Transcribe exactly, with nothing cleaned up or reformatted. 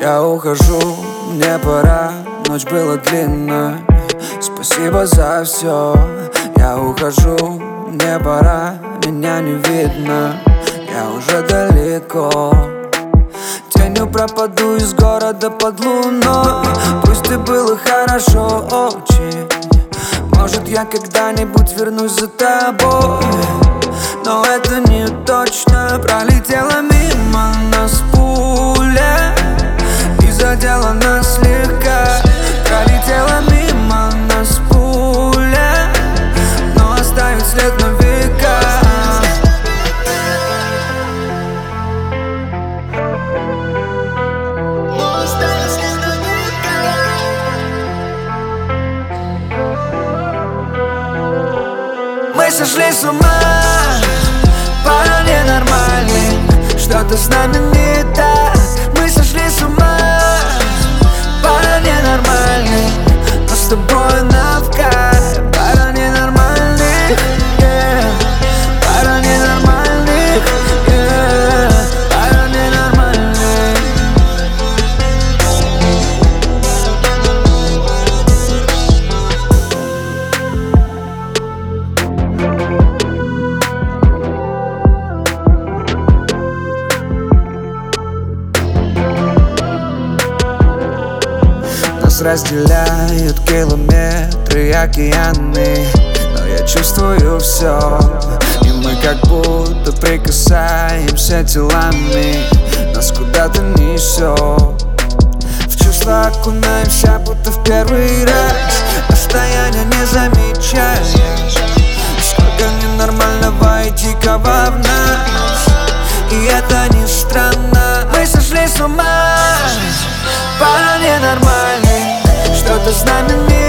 Я ухожу, мне пора, ночь была длинная. Спасибо за все. Я ухожу, мне пора, меня не видно, я уже далеко. Тенью пропаду из города под луной. Пусть и было хорошо очень, может я когда-нибудь вернусь за тобой. Но это не точно. Пролетела мимо нас пуля и задела нас слегка. Пролетела мимо нас пуля, но оставит след на века. Мы сошли с ума, пара ненормальных, что-то с нами не так. Мы сошли с ума, пара ненормальных, но с тобой навкай. Пара ненормальных, yeah. Пара ненормальных, yeah. Пара ненормальных. Нас разделяют километры и океаны, но я чувствую все, и мы как будто прикасаемся телами. Нас куда-то несет, в чувства окунаемся, будто в первый раз. Расстояние не замечаешь, сколько ненормального и дикого в нас. И это не странно. Мы сошли с ума, пара ненормальных, что-то с нами не